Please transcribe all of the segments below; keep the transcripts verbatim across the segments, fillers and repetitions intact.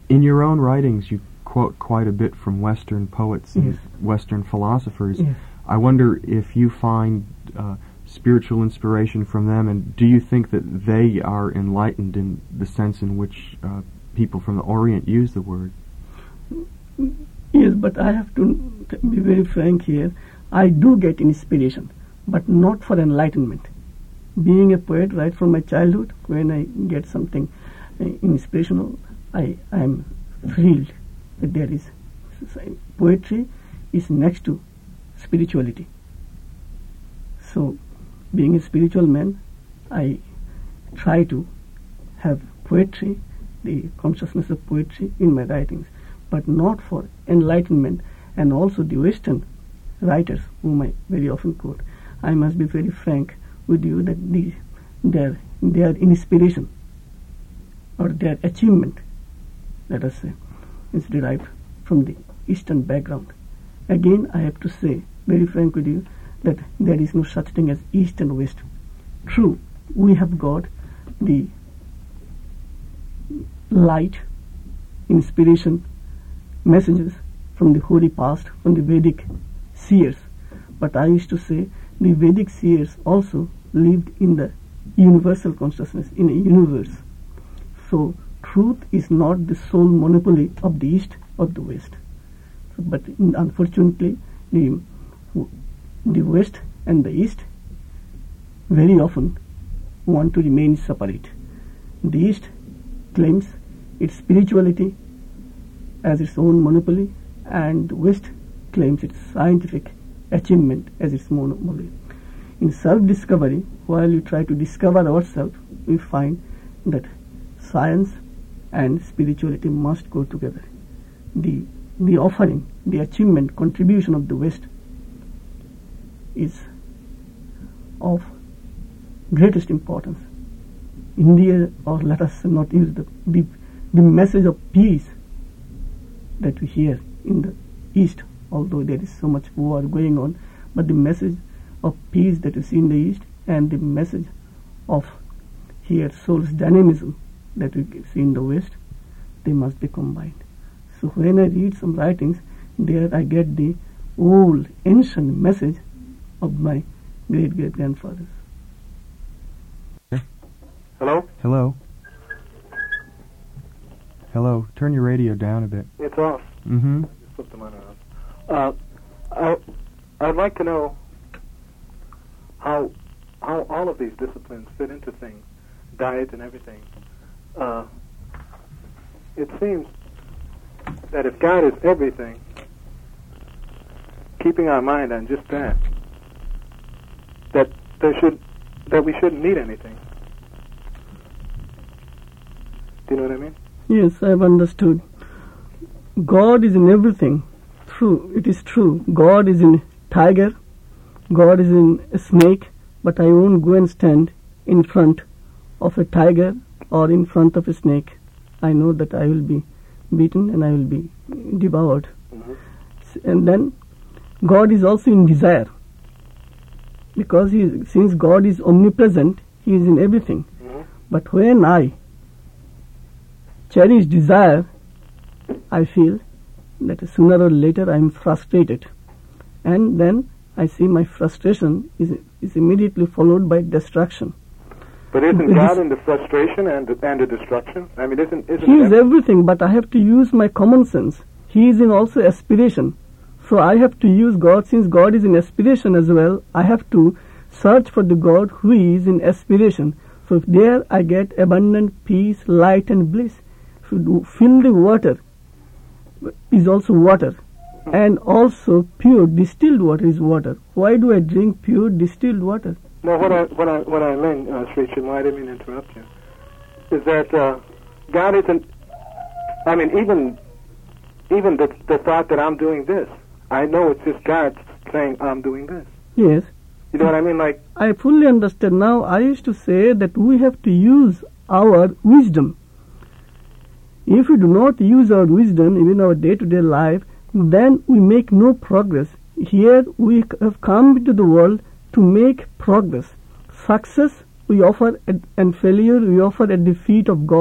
In your own writings, you quote quite a bit from Western poets and Yes. Western philosophers. Yes. I wonder if you find uh, spiritual inspiration from them, and do you think that they are enlightened in the sense in which uh, people from the Orient use the word? Yes, but I have to be very frank here. I do get inspiration, but not for enlightenment. Being a poet right from my childhood, when I get something uh, inspirational, I am thrilled that there is poetry is next to spirituality. So, being a spiritual man, I try to have poetry, the consciousness of poetry in my writings, but not for enlightenment. And also the Western writers, whom I very often quote, I must be very frank with you that the, their, their inspiration or their achievement, let us say, is derived from the Eastern background. Again, I have to say, very frank with you, that there is no such thing as East and West. True, we have got the light, inspiration, messages from the holy past, from the Vedic seers. But I used to say the Vedic seers also lived in the universal consciousness, in a universe. So truth is not the sole monopoly of the East or the West. So, but in, unfortunately, the, the West and the East very often want to remain separate. The East claims its spirituality as its own monopoly, and the West claims its scientific achievement as its monopoly. In self-discovery, while we try to discover ourselves, we find that science and spirituality must go together. The, the offering, the achievement, contribution of the West is of greatest importance. India, or let us not use the, the, the message of peace that we hear in the East, although there is so much war going on, but the message of peace that we see in the East and the message of here soul's dynamism that we see in the West, they must be combined. So when I read some writings, there I get the old ancient message of my great great grandfathers. Hello? Hello? Hello, turn your radio down a bit. It's off. Mm-hmm. Just flipped the monitor off. Uh, I, I'd like to know how how all of these disciplines fit into things, diet and everything. Uh, it seems that if God is everything, keeping our mind on just that, that there should that we shouldn't need anything. Do you know what I mean? Yes, I have understood. God is in everything. True, it is true. God is in tiger, God is in a snake, but I won't go and stand in front of a tiger or in front of a snake. I know that I will be beaten and I will be devoured. Mm-hmm. And then God is also in desire, because he is, since God is omnipresent, he is in everything. Mm-hmm. But when I cherish desire, I feel that sooner or later I am frustrated, and then I see my frustration is is immediately followed by destruction. But isn't God in the frustration and the, and the destruction? I mean, isn't isn't He is everything, but I have to use my common sense. He is in also aspiration, so I have to use God. Since God is in aspiration as well, I have to search for the God who is in aspiration. So if there I get abundant peace, light, and bliss. So fill the water is also water, and also pure distilled water is water. Why do I drink pure distilled water? No, what I what I what I learned, uh, Sri Chinmoy, I didn't mean to interrupt you, is that uh, God isn't. I mean, even even the the thought that I'm doing this, I know it's just God saying I'm doing this. Yes. You know what I mean? Like, I fully understand now. I used to say that we have to use our wisdom. If we do not use our wisdom in our day-to-day life, then we make no progress. Here we have come into the world to make progress. Success we offer at, and failure we offer at the feet of God.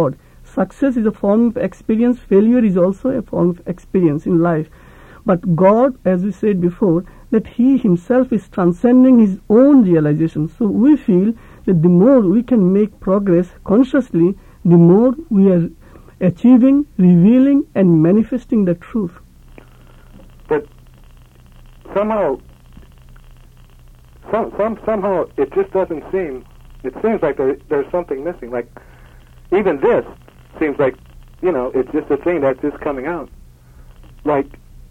Success is a form of experience. Failure is also a form of experience in life. But God, as we said before, that He Himself is transcending His own realization. So we feel that the more we can make progress consciously, the more we are achieving, revealing, and manifesting the truth. But somehow, some, some, somehow it just doesn't seem, it seems like there, there's something missing. Like, even this seems like, you know, it's just a thing that's just coming out. Like,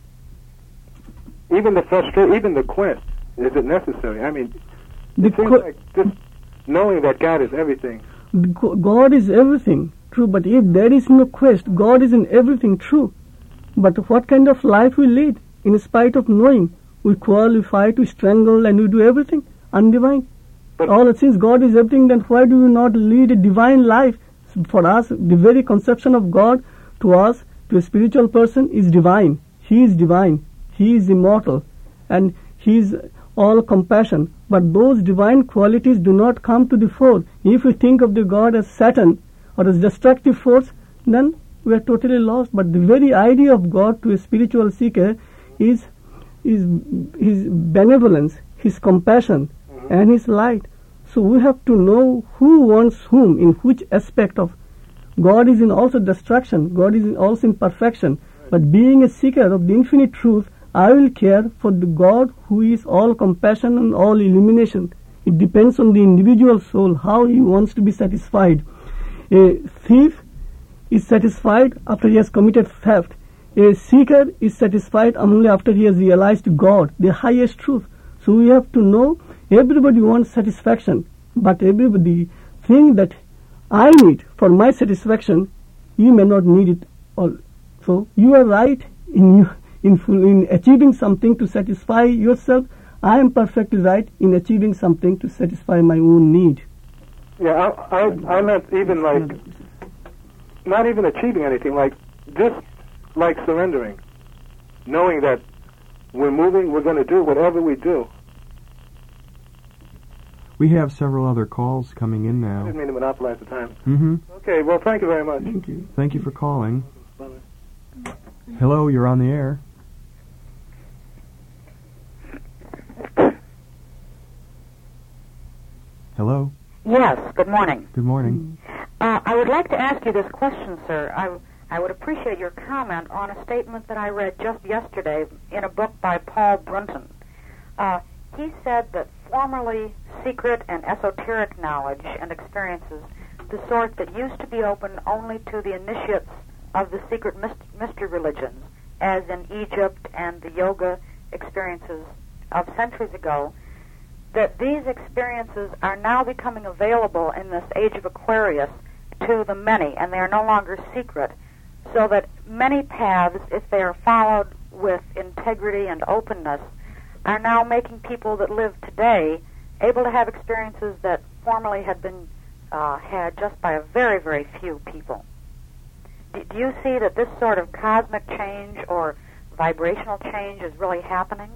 even the frustration, even the quest, is it necessary? I mean, The it seems qu- like just knowing that God is everything. Go- God is everything, true, but if there is no quest, God is in everything, true. But what kind of life we lead, in spite of knowing? We quarrel, we fight, we strangle, and we do everything undivine. But All since God is everything, then why do we not lead a divine life? For us, the very conception of God to us, to a spiritual person, is divine. He is divine. He is immortal. And He is all compassion. But those divine qualities do not come to the fore. If we think of the God as Satan or as destructive force, then we are totally lost. But the very idea of God to a spiritual seeker is, is His benevolence, His compassion, mm-hmm. and His light. So we have to know who wants whom, in which aspect of God is in also destruction, God is in also in perfection. Right. But being a seeker of the infinite truth, I will care for the God who is all compassion and all illumination. It depends on the individual soul, how he wants to be satisfied. A thief is satisfied after he has committed theft. A seeker is satisfied only after he has realized God, the highest truth. So we have to know, everybody wants satisfaction, but everybody think that I need for my satisfaction, you may not need it all. So you are right in you, in, full, in achieving something to satisfy yourself. I am perfectly right in achieving something to satisfy my own need. yeah, I, I, I meant even like, not even achieving anything, like just like surrendering, knowing that we're moving, we're going to do whatever we do. We have several other calls coming in I now. didn't mean to monopolize the time. Mm-hmm. Okay, well, thank you very much. Thank you. Thank you for calling. Bye. Hello, you're on the air. Hello. Yes, good morning. Good morning. Uh, I would like to ask you this question, sir. I, I would appreciate your comment on a statement that I read just yesterday in a book by Paul Brunton. Uh, he said that formerly secret and esoteric knowledge and experiences, the sort that used to be open only to the initiates of the secret myst- mystery religions, as in Egypt and the yoga experiences of centuries ago, that these experiences are now becoming available in this age of Aquarius to the many, and they are no longer secret, so that many paths, if they are followed with integrity and openness, are now making people that live today able to have experiences that formerly had been uh, had just by a very, very few people. Do, do you see that this sort of cosmic change or vibrational change is really happening?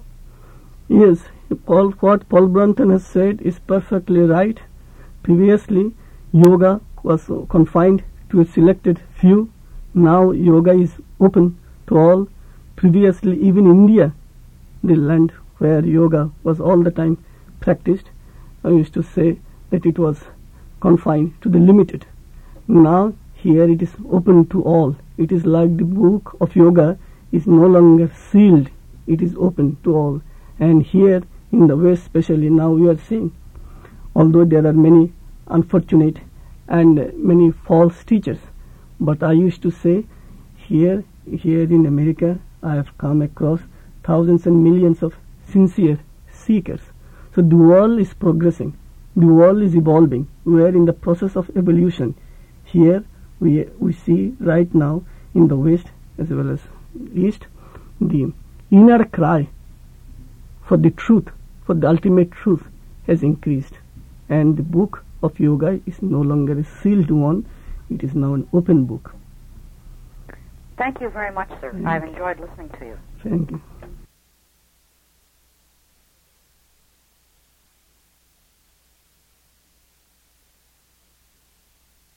Yes, Paul, what Paul Brunton has said is perfectly right. Previously, yoga was uh, confined to a selected few. Now yoga is open to all. Previously, even India, the land where yoga was all the time practiced, I used to say that it was confined to the limited. Now here it is open to all. It is like the book of yoga is no longer sealed. It is open to all. And here in the West especially now we are seeing, although there are many unfortunate and uh, many false teachers, but I used to say here, here in America I have come across thousands and millions of sincere seekers. So the world is progressing. The world is evolving. We are in the process of evolution. Here we we see right now in the West as well as East the inner cry for the truth, for the ultimate truth has increased. And the book of yoga is no longer a sealed one. It is now an open book. Thank you very much, sir. Thank I've you. enjoyed listening to you. Thank you.